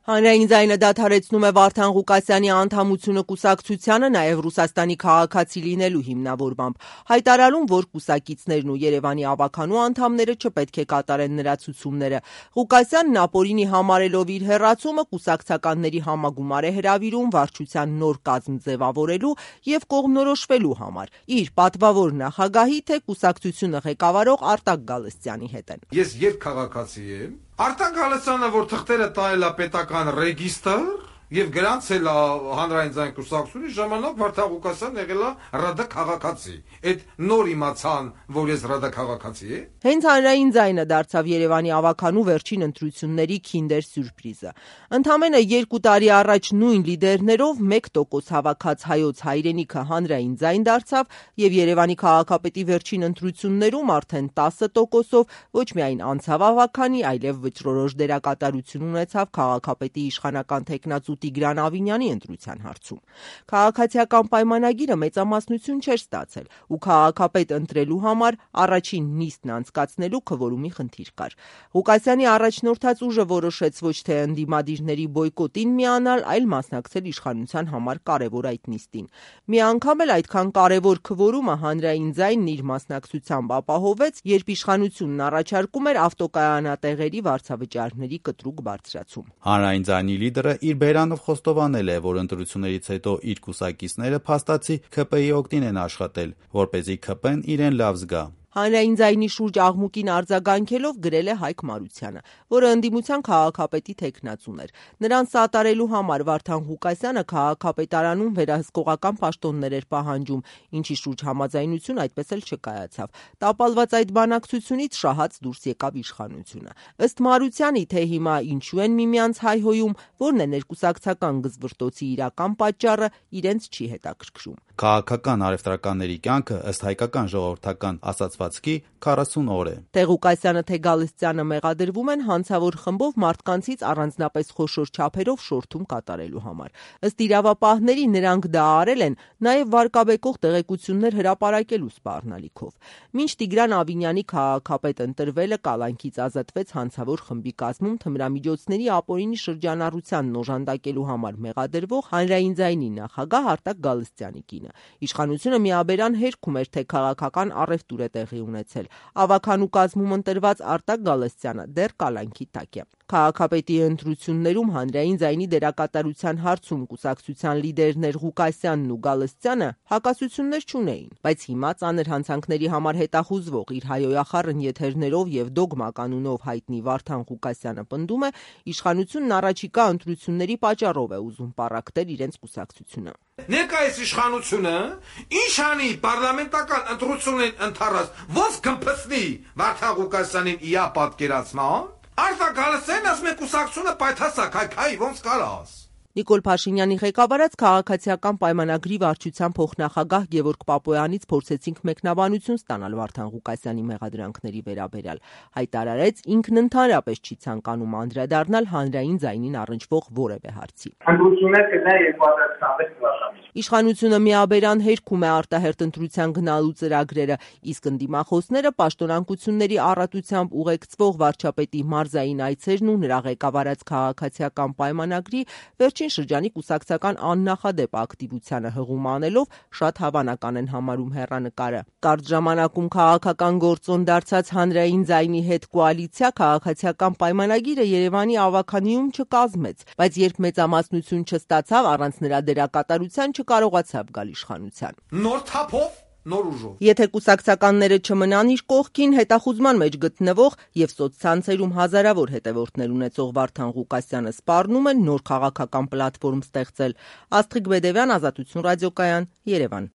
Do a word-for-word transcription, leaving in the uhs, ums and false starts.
Հանրային ձայնը դադարեցնում է Վարդան Ղուկասյանի անդամությունը կուսակցությանը նաև Ռուսաստանի քաղաքացի լինելու հիմնավորմամբ, հայտարարում, որ կուսակիցներն ու Երևանի ավականու անդամները չպետք է կատարեն նրա ցուցումները։ Ղուկասյանն ապօրինի համարելով իր հեռացումը կուսակցականների համագումար է հրավիրում վարչության նոր կազմ ձևավորելու և կողմնորոշվելու համար, իր պատվավոր նախագահի թե կուսակցությունը ղեկավարող Արտակ Գալստյանի հետ են։ Ես երբ քաղաքացի եմ, Արտակ Գալստյանը, որ թղթերը տայել է պետական ռեգիստր եւ գրանցել է հանրային ձայն կուսակցությունների ժամանակ Վարդան Ղուկասյանն եղել է ՌԴ քաղաքացի։ Այդ նոր իմացան, որ ես ՌԴ քաղաքացի եմ։ Հենց հանրային ձայնը դարձավ Երևանի ավականու վերջին ընտրությունների քինդեր սյուրպրիզը։ Ընդամենը երկու տարի առաջ նույն լիդերներով մեկ տոկոս հավաքած Հայոց հայրենիքը հանրային ձայն դարձավ եւ Երևանի քաղաքապետի վերջին ընտրություններում արդեն տասը տոկոսով ոչ միայն անցավ ավականի, այլև վճռորոշ դերակատարություն ունեցավ քաղաքապետի իշխանական թեկնածու Տիգրան Ավինյանի ընտրության հարցում։ Քաղաքացիական պայմանագիրը մեծամասնություն չէր ստացել ու քաղաքապետ ընտրելու համար առաջին նիստն անցկացնելու քվորումի խնդիր կար։ Ղուկասյանի առաջնորդած ուժը որոշեց ոչ թե ընդդիմադիրների բոյկոտին միանալ, այլ մասնակցել իշխանության համար կարևոր այդ նիստին։ Մի անգամ էլ այդքան կարևոր քվորումը հանրային ձայնն իր մասնակցությամբ ապահովեց, երբ իշխանությունն առաջարկում էր ավտոկայանատեղերի վարձավճարների կտրուկ բարձրացում։ Հանրային ձայնի լիդերը իր բերանով խոստովանել է, որ ընտրություններից հետո իր կուսակիցները փաստացի Ք Պ-ի օգտին են աշխատել, որպեսզի Ք Պ-ն իրեն լավ զգա։ Հանրային ձայնի շուրջ աղմուկին արձագանքելով գրել է Հայկ Մարությանը, որը ընդդիմության քաղաքապետի թեկնածուն էր։ Նրան սատարելու համար Վարդան Ղուկասյանը քաղաքապետարանում վերահսկողական պաշտոններ էր պահանջում, ինչի շուրջ համաձայնություն այդպես էլ չկայացավ։ Տապալված այդ բանակցությունից շահած դուրս եկավ իշխանությունը։ Ըստ Մարությանի, թե հիմա ինչու են միմյանց հայհոյում, որն է ներկուսակցական գզվռտոցի իրական պատճառը, իրենց չի հետաքրքրում։ Քաղաքական առևտրականների կյանքը ըստ հայկական ժողովրդական ասացվածքի քառասուն օր է։ Թե Ղուկասյանը, թե Գալստյանը մեղադրվում են հանցավոր խմբով մարդկանցից առանձնապես խոշոր չափերով շորթում կատարելու համար։ Ըստ իրավապահների նրանք դա արել են նաև վարկաբեկող տեղեկություններ հրապարակելու սպառնալիքով։ Մինչ Տիգրան Ավինյանի քաղաքապետ ընտրվելը կալանքից ազատվեց հանցավոր խմբի կազմում թմրամիջոցների ապօրինի շրջանառությանն օժանդակելու համար մեղադրվող հանրային ձայնի նախագահ Արտակ Գալստյանի կինը։ Իշխանությունը միաբերան հերքում էր, թե քաղաքական առևտուր է տեղի ունեցել։ Ավականու կազմում ընտրված Արտակ Գալստյանը դեռ կալանքի տակ է։ Քաղաքապետի ընտրություններում հանրային ձայնի դերակատարության հարցում կուսակցության լիդերներ Ղուկասյանն ու Գալստյանը հակասություններ չունեին, բայց հիմա ծանր հանցանքների համար հետախուզվող իր հայոյախառն եթերներով եւ դոգմա կանունով հայտնի Վարդան Ղուկասյանը պնդում է, իշխանությունն առաջիկա ընտրությունների պատճառով է ուզում պառակտել իրենց կուսակցությունը։ Ներկայիս իշխանությունը ինչ անի պարլամենտական ընտրություններին ընդառաջ, ոնց կմփսնի Վարդան Ղուկասյանին իա պատկերացման։ Արտակ Գալստյանն ասում է կուսակցությունը պայթասակ, հայ, ոնց կարաս։ Նիկոլ Փաշինյանի ղեկավարած քաղաքացիական պայմանագրի վարչության փոխնախագահ Գևորգ Պապոյանից փորձեցինք մեկնաբանություն ստանալ Վարդան Ղուկասյանի մեղադրանքների վերաբերյալ։ Հայտարարեց, ինքն ընդհանրապես չի ցանկանում անդրադառնալ հանրային ձայնին առնչվող որևէ հարցի։ Ընտրություններ կգնա երկու հազար քսանվեց թվականին։ Իշխանությունը միաբերան հերքում է արտահերթ ընտրության գնալու ծրագրերը, իսկ ընդդիմախոսները պաշտոնանկությունների առատությամբ ուղեկցվող վարչապետի մարզային այցերն ու նրա ղեկավարած քաղաքացիական պայմանագրի վերջին շրջանի կուսակցական աննախադեպ ակտիվությանը հղում անելով շատ հավանական են համարում հեռանկարը։ Կարճ ժամանակում քաղաքական գործոն դարձած հանրային ձայնի հետ կոալիցիա քաղաքացիական պայմանագիրը Երևանի ավականիում չկազմեց, բայց երբ մեծամասնություն չստացավ, առանց նրա դերակատարության չկարողացավ գալ իշխանության։ Նոր թափով, նոր ուժով։ Եթե կուսակցականները չմնան իր կողքին, հետախուզման մեջ գտնվող եւ սոցցանցերում հազարավոր հետևորդներ ունեցող Վարդան Ղուկասյանը սպառնում է նոր քաղաքական պլատֆորմ ստեղծել։ Աստղիկ Բեդևյան, Ազատություն ռադիոկայան, Երևան։